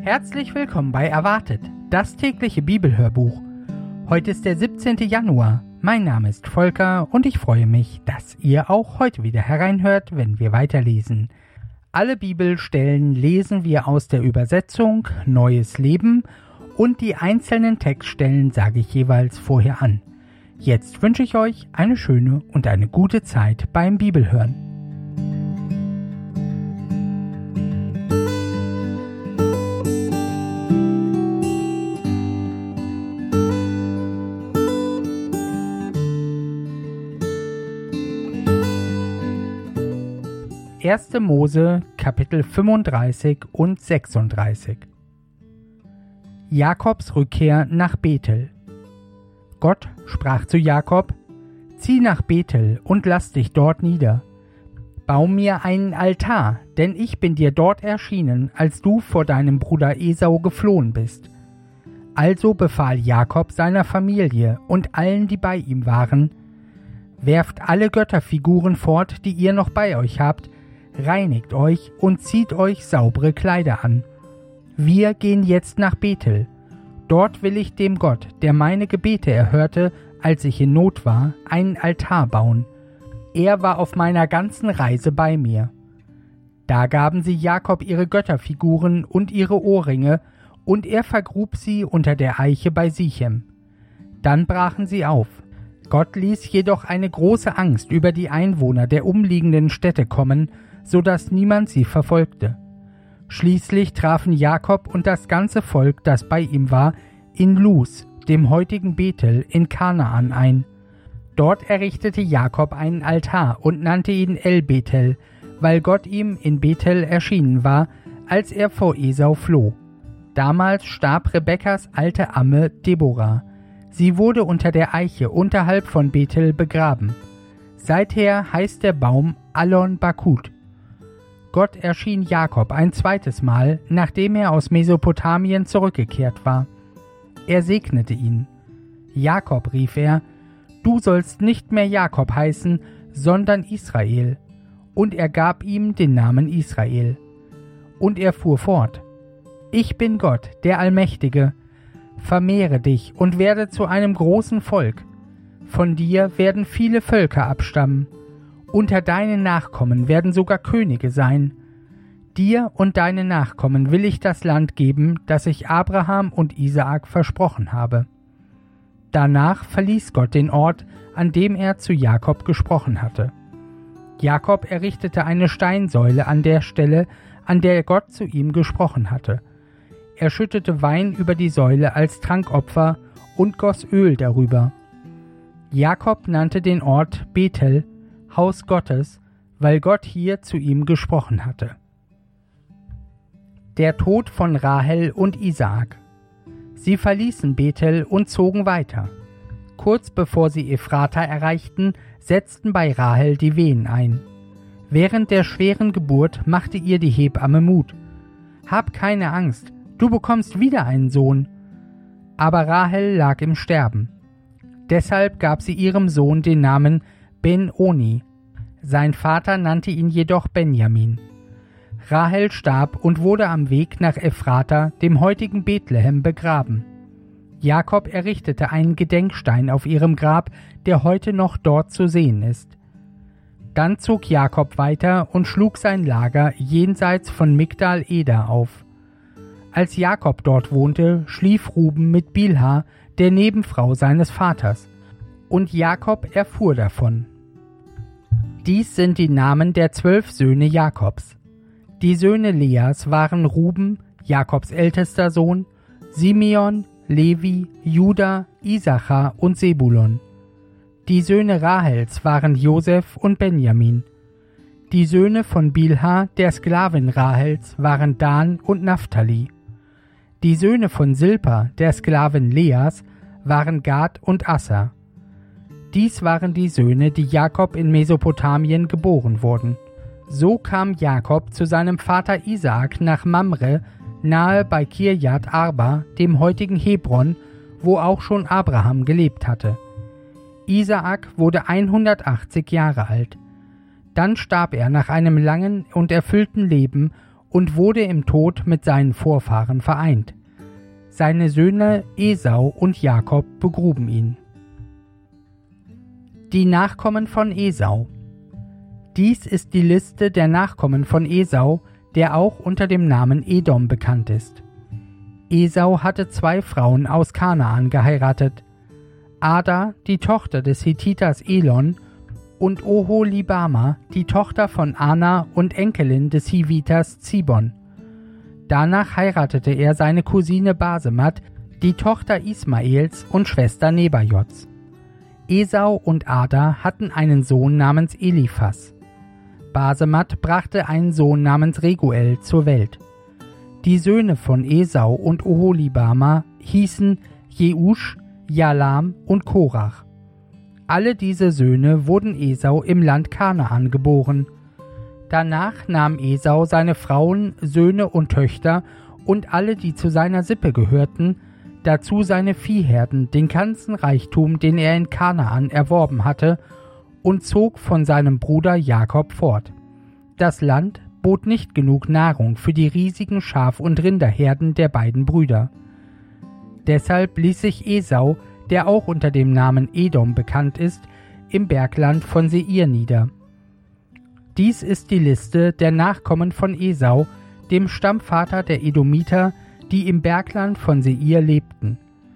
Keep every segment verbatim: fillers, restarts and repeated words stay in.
Herzlich willkommen bei Erwartet, das tägliche Bibelhörbuch. Heute ist der siebzehnte Januar. Mein Name ist Volker und ich freue mich, dass ihr auch heute wieder hereinhört, wenn wir weiterlesen. Alle Bibelstellen lesen wir aus der Übersetzung Neues Leben und die einzelnen Textstellen sage ich jeweils vorher an. Jetzt wünsche ich euch eine schöne und eine gute Zeit beim Bibelhören. erster Mose, Kapitel fünfunddreißig und sechsunddreißig. Jakobs Rückkehr nach Bethel. Gott sprach zu Jakob: Zieh nach Bethel und lass dich dort nieder. Bau mir einen Altar, denn ich bin dir dort erschienen, als du vor deinem Bruder Esau geflohen bist. Also befahl Jakob seiner Familie und allen, die bei ihm waren: Werft alle Götterfiguren fort, die ihr noch bei euch habt, reinigt euch und zieht euch saubere Kleider an. Wir gehen jetzt nach Bethel. Dort will ich dem Gott, der meine Gebete erhörte, als ich in Not war, einen Altar bauen. Er war auf meiner ganzen Reise bei mir. Da gaben sie Jakob ihre Götterfiguren und ihre Ohrringe, und er vergrub sie unter der Eiche bei Sichem. Dann brachen sie auf. Gott ließ jedoch eine große Angst über die Einwohner der umliegenden Städte kommen, so dass niemand sie verfolgte. Schließlich trafen Jakob und das ganze Volk, das bei ihm war, in Luz, dem heutigen Bethel in Kanaan ein. Dort errichtete Jakob einen Altar und nannte ihn El-Bethel, weil Gott ihm in Bethel erschienen war, als er vor Esau floh. Damals starb Rebekkas alte Amme Deborah. Sie wurde unter der Eiche unterhalb von Bethel begraben. Seither heißt der Baum Allon Bakut. Gott erschien Jakob ein zweites Mal, nachdem er aus Mesopotamien zurückgekehrt war. Er segnete ihn. Jakob, rief er, du sollst nicht mehr Jakob heißen, sondern Israel. Und er gab ihm den Namen Israel. Und er fuhr fort: Ich bin Gott, der Allmächtige. Vermehre dich und werde zu einem großen Volk. Von dir werden viele Völker abstammen. Unter deinen Nachkommen werden sogar Könige sein. Dir und deinen Nachkommen will ich das Land geben, das ich Abraham und Isaak versprochen habe. Danach verließ Gott den Ort, an dem er zu Jakob gesprochen hatte. Jakob errichtete eine Steinsäule an der Stelle, an der Gott zu ihm gesprochen hatte. Er schüttete Wein über die Säule als Trankopfer und goss Öl darüber. Jakob nannte den Ort Bethel, Haus Gottes, weil Gott hier zu ihm gesprochen hatte. Der Tod von Rahel und Isaak. Sie verließen Bethel und zogen weiter. Kurz bevor sie Ephrata erreichten, setzten bei Rahel die Wehen ein. Während der schweren Geburt machte ihr die Hebamme Mut. Hab keine Angst, du bekommst wieder einen Sohn. Aber Rahel lag im Sterben. Deshalb gab sie ihrem Sohn den Namen Ben-Oni. Sein Vater nannte ihn jedoch Benjamin. Rahel starb und wurde am Weg nach Ephrata, dem heutigen Bethlehem, begraben. Jakob errichtete einen Gedenkstein auf ihrem Grab, der heute noch dort zu sehen ist. Dann zog Jakob weiter und schlug sein Lager jenseits von Migdal Eder auf. Als Jakob dort wohnte, schlief Ruben mit Bilha, der Nebenfrau seines Vaters, und Jakob erfuhr davon. Dies sind die Namen der zwölf Söhne Jakobs. Die Söhne Leas waren Ruben, Jakobs ältester Sohn, Simeon, Levi, Juda, Isachar und Sebulon. Die Söhne Rahels waren Josef und Benjamin. Die Söhne von Bilha, der Sklavin Rahels, waren Dan und Naphtali. Die Söhne von Silpa, der Sklavin Leas, waren Gad und Asser. Dies waren die Söhne, die Jakob in Mesopotamien geboren wurden. So kam Jakob zu seinem Vater Isaak nach Mamre, nahe bei Kirjat Arba, dem heutigen Hebron, wo auch schon Abraham gelebt hatte. Isaak wurde hundertachtzig Jahre alt. Dann starb er nach einem langen und erfüllten Leben und wurde im Tod mit seinen Vorfahren vereint. Seine Söhne Esau und Jakob begruben ihn. Die Nachkommen von Esau. Dies ist die Liste der Nachkommen von Esau, der auch unter dem Namen Edom bekannt ist. Esau hatte zwei Frauen aus Kanaan geheiratet: Ada, die Tochter des Hethiters Elon, und Oholibama, die Tochter von Ana und Enkelin des Hiviters Zibon. Danach heiratete er seine Cousine Basemat, die Tochter Ismaels und Schwester Nebajots. Esau und Ada hatten einen Sohn namens Eliphas. Basemat brachte einen Sohn namens Reguel zur Welt. Die Söhne von Esau und Oholibama hießen Jeusch, Jalam und Korach. Alle diese Söhne wurden Esau im Land Kanaan geboren. Danach nahm Esau seine Frauen, Söhne und Töchter und alle, die zu seiner Sippe gehörten, dazu seine Viehherden, den ganzen Reichtum, den er in Kanaan erworben hatte, und zog von seinem Bruder Jakob fort. Das Land bot nicht genug Nahrung für die riesigen Schaf- und Rinderherden der beiden Brüder. Deshalb ließ sich Esau, der auch unter dem Namen Edom bekannt ist, im Bergland von Seir nieder. Dies ist die Liste der Nachkommen von Esau, dem Stammvater der Edomiter, die im Bergland von Seir lebten.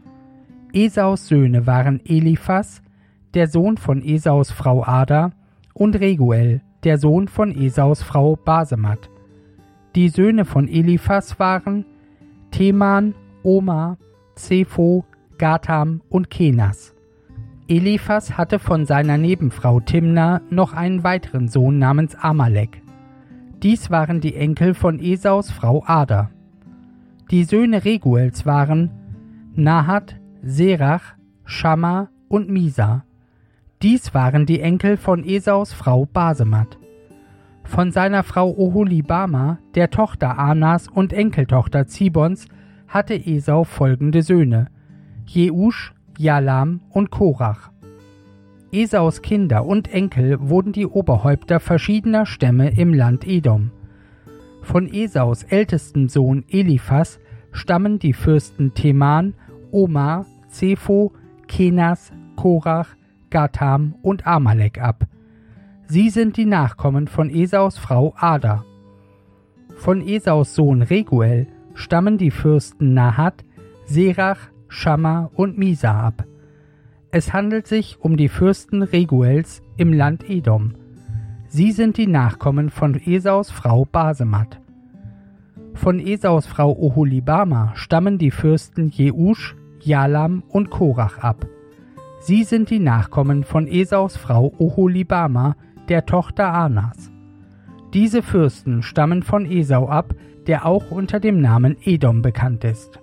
Esaus Söhne waren Eliphas, der Sohn von Esaus Frau Ada, und Reguel, der Sohn von Esaus Frau Basemat. Die Söhne von Eliphas waren Teman, Omar, Zepho, Gatam und Kenas. Eliphas hatte von seiner Nebenfrau Timna noch einen weiteren Sohn namens Amalek. Dies waren die Enkel von Esaus Frau Ada. Die Söhne Reguels waren Nahat, Serach, Schamma und Misa. Dies waren die Enkel von Esaus Frau Basemat. Von seiner Frau Oholibama, der Tochter Anas und Enkeltochter Zibons, hatte Esau folgende Söhne: Jeusch, Jalam und Korach. Esaus Kinder und Enkel wurden die Oberhäupter verschiedener Stämme im Land Edom. Von Esaus ältesten Sohn Eliphas stammen die Fürsten Teman, Omar, Zepho, Kenas, Korach, Gatam und Amalek ab. Sie sind die Nachkommen von Esaus Frau Ada. Von Esaus Sohn Reguel stammen die Fürsten Nahat, Serach, Schamma und Misa ab. Es handelt sich um die Fürsten Reguels im Land Edom. Sie sind die Nachkommen von Esaus Frau Basemat. Von Esaus Frau Oholibama stammen die Fürsten Jeusch, Jalam und Korach ab. Sie sind die Nachkommen von Esaus Frau Oholibama, der Tochter Anas. Diese Fürsten stammen von Esau ab, der auch unter dem Namen Edom bekannt ist.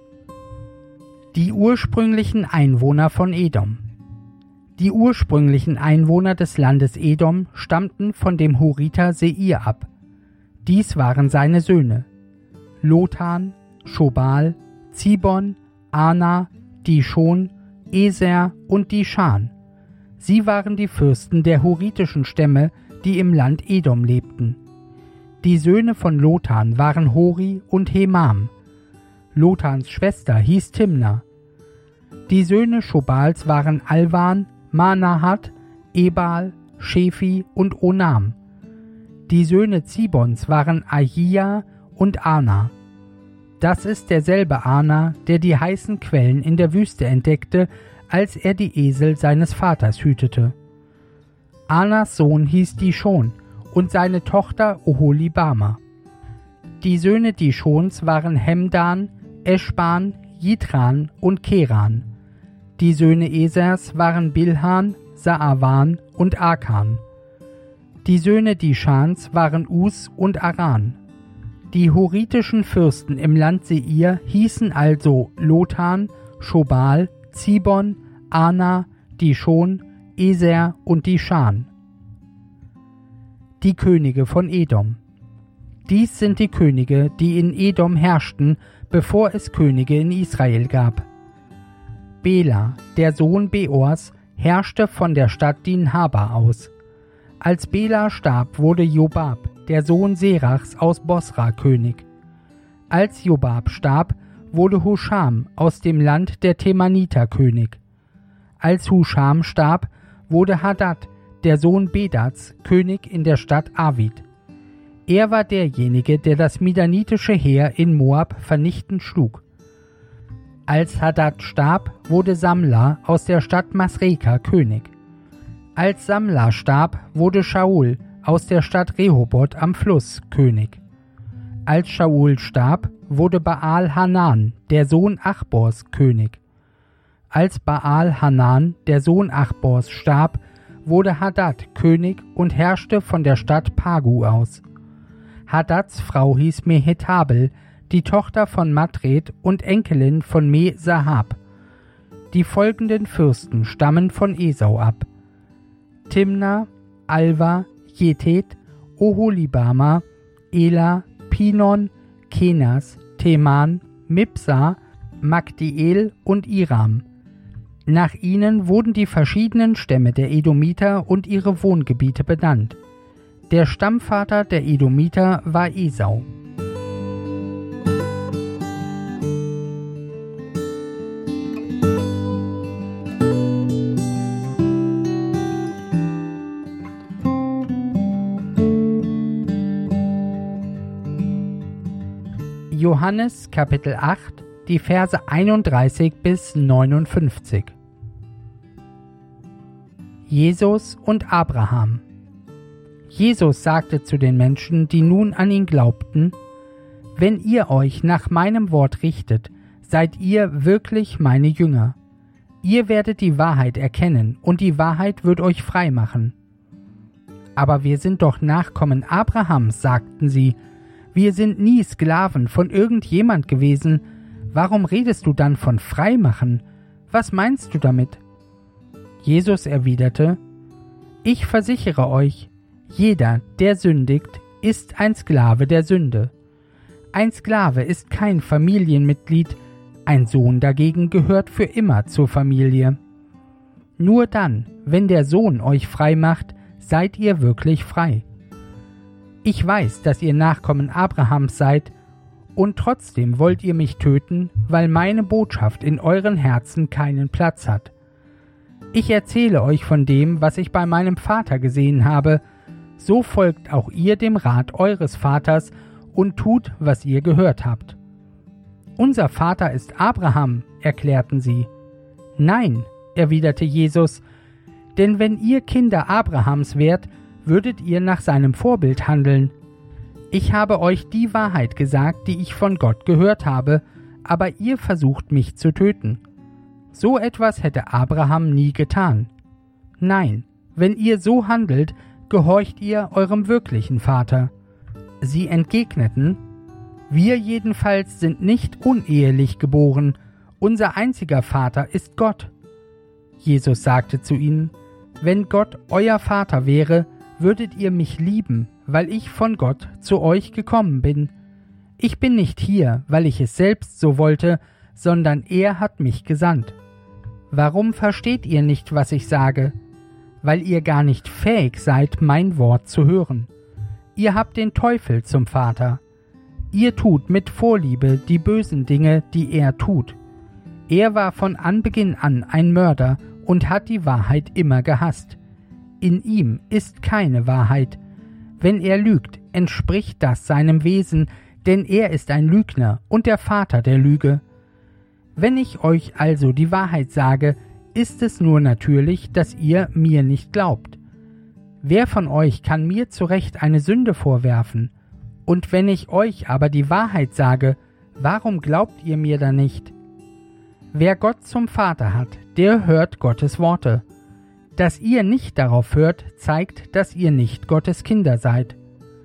Die ursprünglichen Einwohner von Edom. Die ursprünglichen Einwohner des Landes Edom stammten von dem Horiter Seir ab. Dies waren seine Söhne: Lotan, Schobal, Zibon, Ana, Dishon, Eser und Dishan. Sie waren die Fürsten der horitischen Stämme, die im Land Edom lebten. Die Söhne von Lotan waren Hori und Hemam. Lotans Schwester hieß Timna. Die Söhne Schobals waren Alwan, Manahat, Ebal, Shefi und Onam. Die Söhne Zibons waren Ahia und Ana. Das ist derselbe Ana, der die heißen Quellen in der Wüste entdeckte, als er die Esel seines Vaters hütete. Anas Sohn hieß Dishon und seine Tochter Oholibama. Die Söhne Dishons waren Hemdan, Eschban, Jitran und Keran. Die Söhne Esers waren Bilhan, Saawan und Akan. Die Söhne Dishans waren Us und Aran. Die horitischen Fürsten im Land Seir hießen also Lotan, Schobal, Zibon, Ana, Dishon, Eser und Dishan. Die Könige von Edom. Dies sind die Könige, die in Edom herrschten, bevor es Könige in Israel gab. Bela, der Sohn Beors, herrschte von der Stadt Dinhaba aus. Als Bela starb, wurde Jobab, der Sohn Serachs aus Bosra, König. Als Jobab starb, wurde Huscham aus dem Land der Temaniter König. Als Huscham starb, wurde Hadad, der Sohn Bedats, König in der Stadt Avid. Er war derjenige, der das midianitische Heer in Moab vernichtend schlug. Als Hadad starb, wurde Samla aus der Stadt Masreka König. Als Samla starb, wurde Shaul aus der Stadt Rehoboth am Fluss König. Als Shaul starb, wurde Baal-Hanan, der Sohn Achbors, König. Als Baal-Hanan, der Sohn Achbors, starb, wurde Hadad König und herrschte von der Stadt Pagu aus. Hadads Frau hieß Mehetabel, die Tochter von Matred und Enkelin von Me-Sahab. Die folgenden Fürsten stammen von Esau ab: Timna, Alva, Jethet, Oholibama, Ela, Pinon, Kenas, Teman, Mipsa, Magdiel und Iram. Nach ihnen wurden die verschiedenen Stämme der Edomiter und ihre Wohngebiete benannt. Der Stammvater der Edomiter war Esau. Johannes Kapitel acht, die Verse einunddreißig bis neunundfünfzig. Jesus und Abraham. Jesus sagte zu den Menschen, die nun an ihn glaubten: Wenn ihr euch nach meinem Wort richtet, seid ihr wirklich meine Jünger. Ihr werdet die Wahrheit erkennen, und die Wahrheit wird euch frei machen. Aber wir sind doch Nachkommen Abrahams, sagten sie. Wir sind nie Sklaven von irgendjemand gewesen. Warum redest du dann von Freimachen? Was meinst du damit? Jesus erwiderte: Ich versichere euch, jeder, der sündigt, ist ein Sklave der Sünde. Ein Sklave ist kein Familienmitglied, ein Sohn dagegen gehört für immer zur Familie. Nur dann, wenn der Sohn euch frei macht, seid ihr wirklich frei. Ich weiß, dass ihr Nachkommen Abrahams seid, und trotzdem wollt ihr mich töten, weil meine Botschaft in euren Herzen keinen Platz hat. Ich erzähle euch von dem, was ich bei meinem Vater gesehen habe, so folgt auch ihr dem Rat eures Vaters und tut, was ihr gehört habt. Unser Vater ist Abraham, erklärten sie. Nein, erwiderte Jesus, denn wenn ihr Kinder Abrahams wärt, würdet ihr nach seinem Vorbild handeln. Ich habe euch die Wahrheit gesagt, die ich von Gott gehört habe, aber ihr versucht mich zu töten. So etwas hätte Abraham nie getan. Nein, wenn ihr so handelt, gehorcht ihr eurem wirklichen Vater. Sie entgegneten: Wir jedenfalls sind nicht unehelich geboren, unser einziger Vater ist Gott. Jesus sagte zu ihnen: Wenn Gott euer Vater wäre, würdet ihr mich lieben, weil ich von Gott zu euch gekommen bin. Ich bin nicht hier, weil ich es selbst so wollte, sondern er hat mich gesandt. Warum versteht ihr nicht, was ich sage? Weil ihr gar nicht fähig seid, mein Wort zu hören. Ihr habt den Teufel zum Vater. Ihr tut mit Vorliebe die bösen Dinge, die er tut. Er war von Anbeginn an ein Mörder und hat die Wahrheit immer gehasst. In ihm ist keine Wahrheit. Wenn er lügt, entspricht das seinem Wesen, denn er ist ein Lügner und der Vater der Lüge. Wenn ich euch also die Wahrheit sage, ist es nur natürlich, dass ihr mir nicht glaubt. Wer von euch kann mir zu Recht eine Sünde vorwerfen? Und wenn ich euch aber die Wahrheit sage, warum glaubt ihr mir dann nicht? Wer Gott zum Vater hat, der hört Gottes Worte. Dass ihr nicht darauf hört, zeigt, dass ihr nicht Gottes Kinder seid.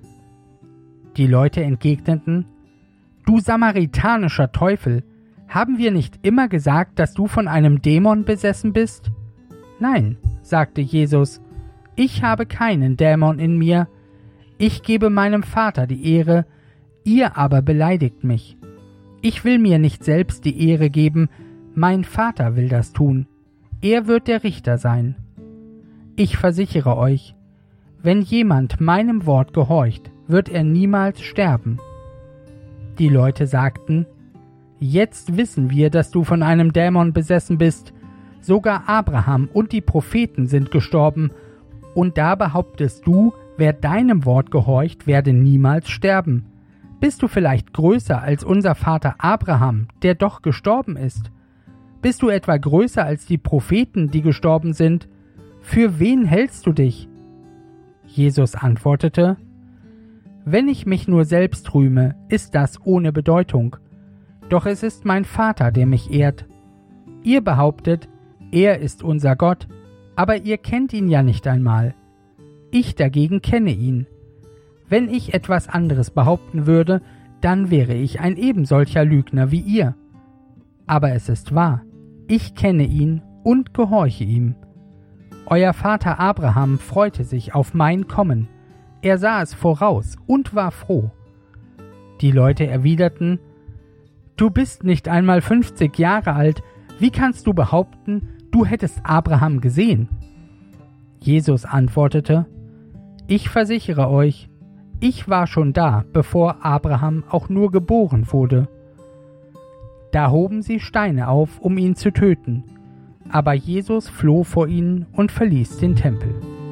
Die Leute entgegneten: Du samaritanischer Teufel, haben wir nicht immer gesagt, dass du von einem Dämon besessen bist? Nein, sagte Jesus, ich habe keinen Dämon in mir. Ich gebe meinem Vater die Ehre, ihr aber beleidigt mich. Ich will mir nicht selbst die Ehre geben, mein Vater will das tun. Er wird der Richter sein. Ich versichere euch, wenn jemand meinem Wort gehorcht, wird er niemals sterben. Die Leute sagten: Jetzt wissen wir, dass du von einem Dämon besessen bist. Sogar Abraham und die Propheten sind gestorben. Und da behauptest du, wer deinem Wort gehorcht, werde niemals sterben. Bist du vielleicht größer als unser Vater Abraham, der doch gestorben ist? Bist du etwa größer als die Propheten, die gestorben sind? Für wen hältst du dich? Jesus antwortete: Wenn ich mich nur selbst rühme, ist das ohne Bedeutung. Doch es ist mein Vater, der mich ehrt. Ihr behauptet, er ist unser Gott, aber ihr kennt ihn ja nicht einmal. Ich dagegen kenne ihn. Wenn ich etwas anderes behaupten würde, dann wäre ich ein ebensolcher Lügner wie ihr. Aber es ist wahr, ich kenne ihn und gehorche ihm. Euer Vater Abraham freute sich auf mein Kommen. Er sah es voraus und war froh. Die Leute erwiderten: Du bist nicht einmal fünfzig Jahre alt, wie kannst du behaupten, du hättest Abraham gesehen? Jesus antwortete: Ich versichere euch, ich war schon da, bevor Abraham auch nur geboren wurde. Da hoben sie Steine auf, um ihn zu töten, aber Jesus floh vor ihnen und verließ den Tempel.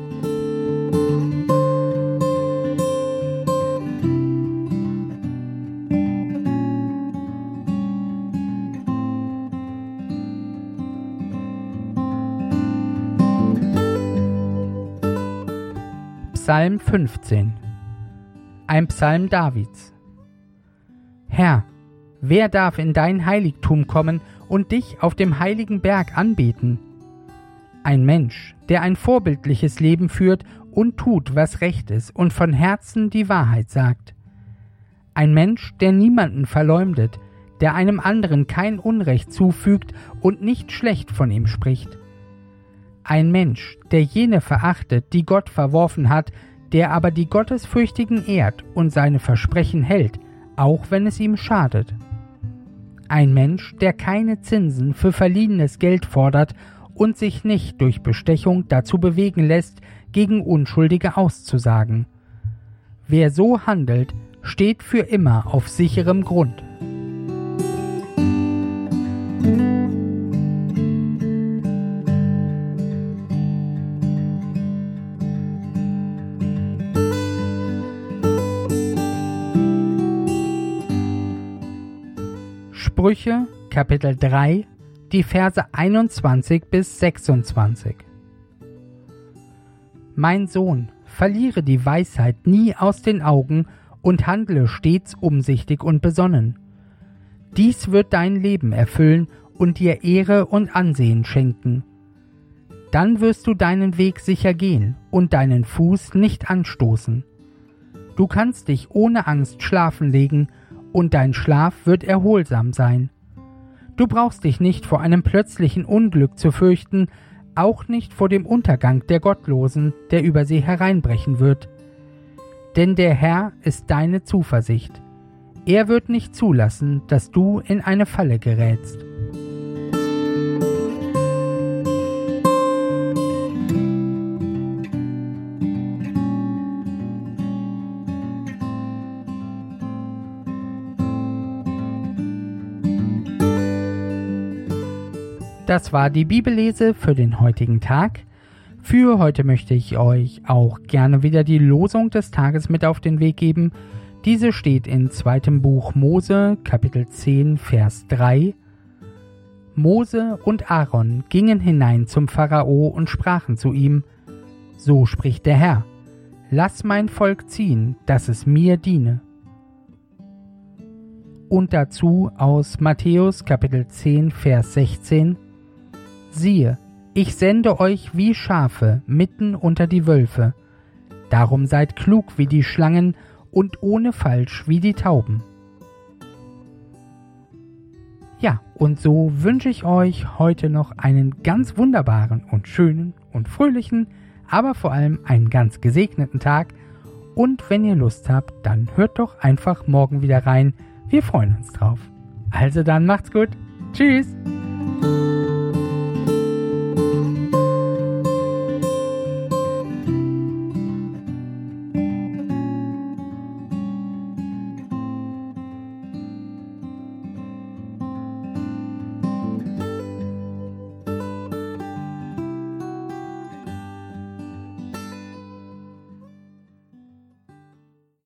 Psalm fünfzehn. Ein Psalm Davids. Herr, wer darf in dein Heiligtum kommen und dich auf dem heiligen Berg anbeten? Ein Mensch, der ein vorbildliches Leben führt und tut, was recht ist und von Herzen die Wahrheit sagt. Ein Mensch, der niemanden verleumdet, der einem anderen kein Unrecht zufügt und nicht schlecht von ihm spricht. Ein Mensch, der jene verachtet, die Gott verworfen hat, der aber die Gottesfürchtigen ehrt und seine Versprechen hält, auch wenn es ihm schadet. Ein Mensch, der keine Zinsen für verliehenes Geld fordert und sich nicht durch Bestechung dazu bewegen lässt, gegen Unschuldige auszusagen. Wer so handelt, steht für immer auf sicherem Grund. Sprüche, Kapitel drei, die Verse einundzwanzig bis sechsundzwanzig. Mein Sohn, verliere die Weisheit nie aus den Augen und handle stets umsichtig und besonnen. Dies wird dein Leben erfüllen und dir Ehre und Ansehen schenken. Dann wirst du deinen Weg sicher gehen und deinen Fuß nicht anstoßen. Du kannst dich ohne Angst schlafen legen, und dein Schlaf wird erholsam sein. Du brauchst dich nicht vor einem plötzlichen Unglück zu fürchten, auch nicht vor dem Untergang der Gottlosen, der über sie hereinbrechen wird. Denn der Herr ist deine Zuversicht. Er wird nicht zulassen, dass du in eine Falle gerätst. Das war die Bibellese für den heutigen Tag. Für heute möchte ich euch auch gerne wieder die Losung des Tages mit auf den Weg geben. Diese steht in zweitem Buch Mose, Kapitel zehn, Vers drei. Mose und Aaron gingen hinein zum Pharao und sprachen zu ihm: So spricht der Herr: Lass mein Volk ziehen, dass es mir diene. Und dazu aus Matthäus, Kapitel zehn, Vers sechzehn. Siehe, ich sende euch wie Schafe mitten unter die Wölfe. Darum seid klug wie die Schlangen und ohne Falsch wie die Tauben. Ja, und so wünsche ich euch heute noch einen ganz wunderbaren und schönen und fröhlichen, aber vor allem einen ganz gesegneten Tag. Und wenn ihr Lust habt, dann hört doch einfach morgen wieder rein. Wir freuen uns drauf. Also dann macht's gut. Tschüss.